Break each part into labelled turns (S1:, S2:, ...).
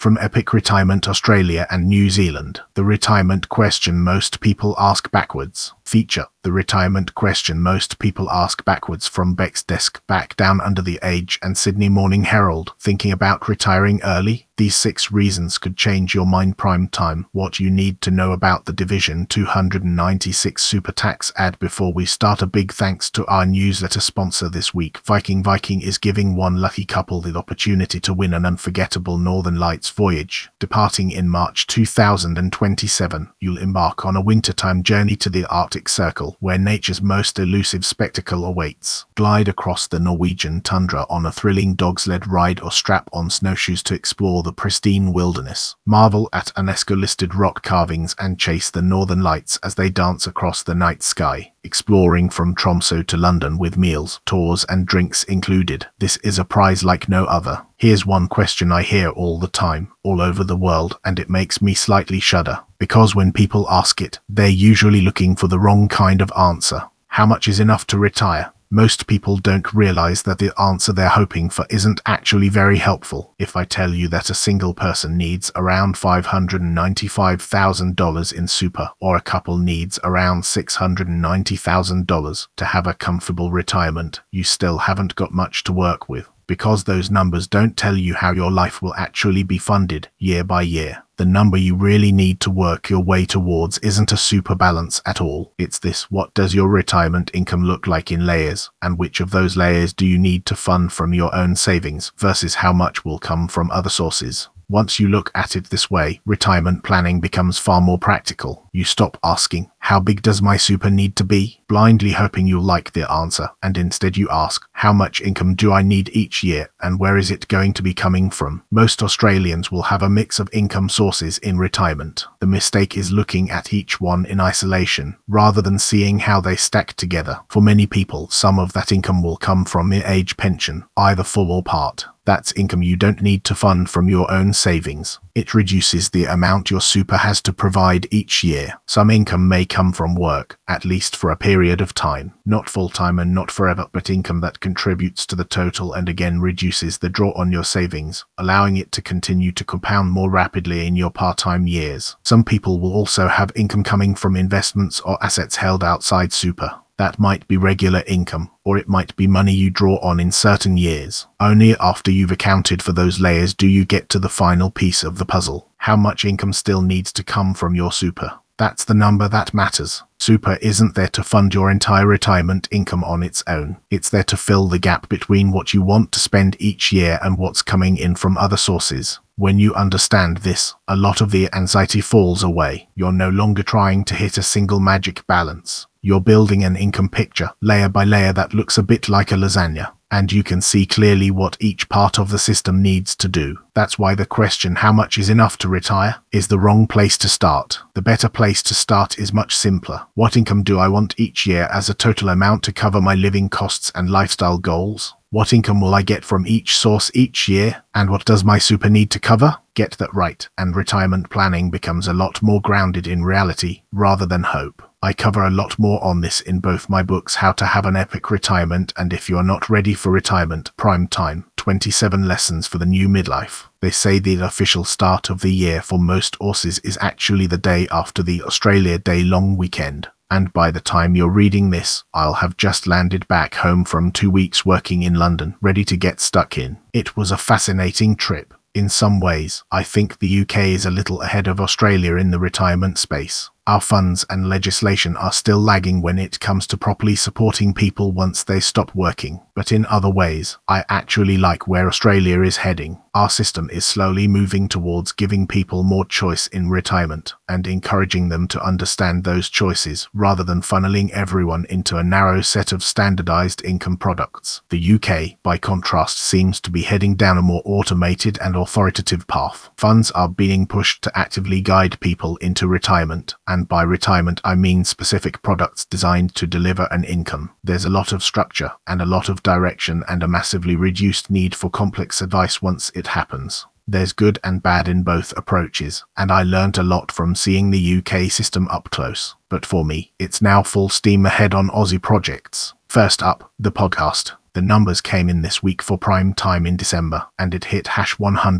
S1: From Epic Retirement Australia and New Zealand, the retirement question most people ask backwards. Feature: the retirement question most people ask backwards, from Beck's desk, back down under the Age and Sydney Morning Herald. Thinking about retiring early? These 6 reasons could change your mind. Prime time. What you need to know about the Division 296 super tax ad. Before we start, a big thanks to our newsletter sponsor this week. Viking is giving one lucky couple the opportunity to win an unforgettable Northern Lights voyage. Departing in March 2027, you'll embark on a wintertime journey to the Arctic Circle, where nature's most elusive spectacle awaits. Glide across the Norwegian tundra on a thrilling dog-sled ride, or strap on snowshoes to explore the pristine wilderness. Marvel at UNESCO-listed rock carvings and chase the Northern Lights as they dance across the night sky. Exploring from Tromsø to London with meals, tours and drinks included. This is a prize like no other. Here's one question I hear all the time, all over the world, and it makes me slightly shudder, because when people ask it, they're usually looking for the wrong kind of answer. How much is enough to retire? Most people don't realize that the answer they're hoping for isn't actually very helpful. If I tell you that a single person needs around $595,000 in super, or a couple needs around $690,000 to have a comfortable retirement, you still haven't got much to work with, because those numbers don't tell you how your life will actually be funded year by year. The number you really need to work your way towards isn't a super balance at all. It's this: what does your retirement income look like in layers, and which of those layers do you need to fund from your own savings versus how much will come from other sources? Once you look at it this way, retirement planning becomes far more practical. You stop asking, how big does my super need to be, blindly hoping you'll like the answer, and instead you ask, how much income do I need each year, and where is it going to be coming from? Most Australians will have a mix of income sources in retirement. The mistake is looking at each one in isolation, rather than seeing how they stack together. For many people, some of that income will come from your age pension, either full or part. That's income you don't need to fund from your own savings. It reduces the amount your super has to provide each year. Some income may come from work, at least for a period of time. Not full-time and not forever, but income that contributes to the total and again reduces the draw on your savings, allowing it to continue to compound more rapidly in your part-time years. Some people will also have income coming from investments or assets held outside super. That might be regular income, or it might be money you draw on in certain years. Only after you've accounted for those layers do you get to the final piece of the puzzle. How much income still needs to come from your super? That's the number that matters. Super isn't there to fund your entire retirement income on its own. It's there to fill the gap between what you want to spend each year and what's coming in from other sources. When you understand this, a lot of the anxiety falls away. You're no longer trying to hit a single magic balance. You're building an income picture, layer by layer, that looks a bit like a lasagna, and you can see clearly what each part of the system needs to do. That's why the question, how much is enough to retire, is the wrong place to start. The better place to start is much simpler. What income do I want each year as a total amount to cover my living costs and lifestyle goals? What income will I get from each source each year, and what does my super need to cover? Get that right, and retirement planning becomes a lot more grounded in reality rather than hope. I cover a lot more on this in both my books, How to Have an Epic Retirement and If You're Not Ready for Retirement, Prime Time, 27 Lessons for the New Midlife. They say the official start of the year for most Aussies is actually the day after the Australia Day long weekend. And by the time you're reading this, I'll have just landed back home from 2 weeks working in London, ready to get stuck in. It was a fascinating trip. In some ways, I think the UK is a little ahead of Australia in the retirement space. Our funds and legislation are still lagging when it comes to properly supporting people once they stop working. But in other ways, I actually like where Australia is heading. Our system is slowly moving towards giving people more choice in retirement and encouraging them to understand those choices rather than funneling everyone into a narrow set of standardized income products. The UK, by contrast, seems to be heading down a more automated and authoritative path. Funds are being pushed to actively guide people into retirement, and by retirement I mean specific products designed to deliver an income. There's a lot of structure and a lot of direction and a massively reduced need for complex advice once it happens. There's good and bad in both approaches, and I learned a lot from seeing the UK system up close. But for me, it's now full steam ahead on Aussie projects. First up, the podcast. The numbers came in this week for prime time in December, and it hit hash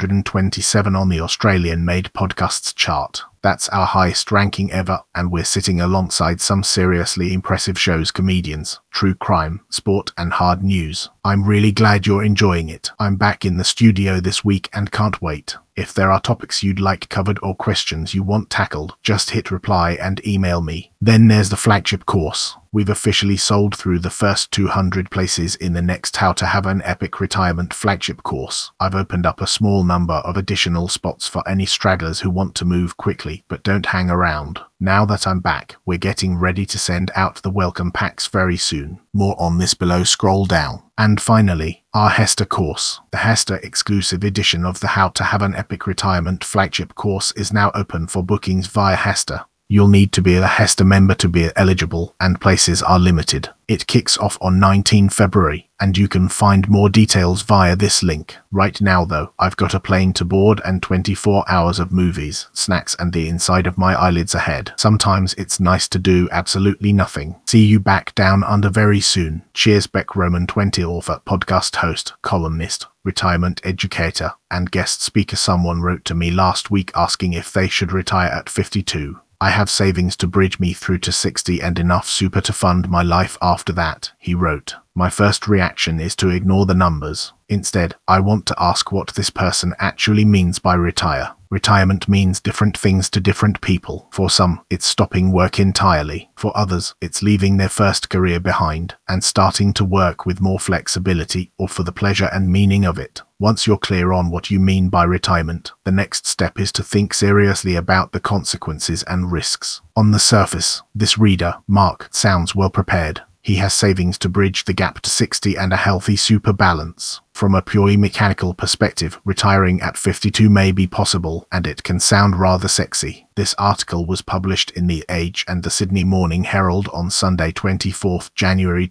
S1: 127 on the Australian-made podcasts chart. That's our highest ranking ever, and we're sitting alongside some seriously impressive shows: comedians, true crime, sport, and hard news. I'm really glad you're enjoying it. I'm back in the studio this week and can't wait. If there are topics you'd like covered or questions you want tackled, just hit reply and email me. Then there's the flagship course. We've officially sold through the first 200 places in the next How to Have an Epic Retirement flagship course. I've opened up a small number of additional spots for any stragglers who want to move quickly but don't hang around. Now that I'm back, we're getting ready to send out the welcome packs very soon. More on this below, scroll down. And finally, our Hester course. The Hester exclusive edition of the How to Have an Epic Retirement flagship course is now open for bookings via Hester. You'll need to be a Hester member to be eligible, and places are limited. It kicks off on 19 February, and you can find more details via this link. Right now though, I've got a plane to board and 24 hours of movies, snacks, and the inside of my eyelids ahead. Sometimes it's nice to do absolutely nothing. See you back down under very soon. Cheers. Beck Roman, 20, author, podcast host, columnist, retirement educator, and guest speaker. Someone wrote to me last week asking if they should retire at 52. I have savings to bridge me through to 60 and enough super to fund my life after that, he wrote. My first reaction is to ignore the numbers. Instead, I want to ask what this person actually means by retire. Retirement means different things to different people. For some, it's stopping work entirely. For others, it's leaving their first career behind and starting to work with more flexibility, or for the pleasure and meaning of it. Once you're clear on what you mean by retirement, the next step is to think seriously about the consequences and risks. On the surface, this reader, Mark, sounds well prepared. He has savings to bridge the gap to 60 and a healthy super balance. From a purely mechanical perspective, retiring at 52 may be possible, and it can sound rather sexy. This article was published in The Age and the Sydney Morning Herald on Sunday, 24th January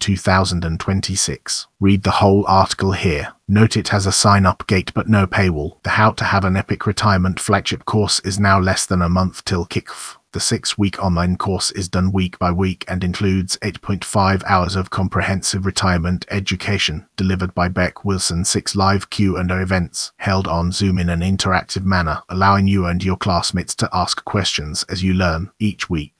S1: 2026. Read the whole article here. Note it has a sign-up gate but no paywall. The How to Have an Epic Retirement flagship course is now less than a month till kickoff. The 6-week online course is done week by week and includes 8.5 hours of comprehensive retirement education delivered by Beck Wilson, 6 live Q&A events held on Zoom in an interactive manner, allowing you and your classmates to ask questions as you learn each week.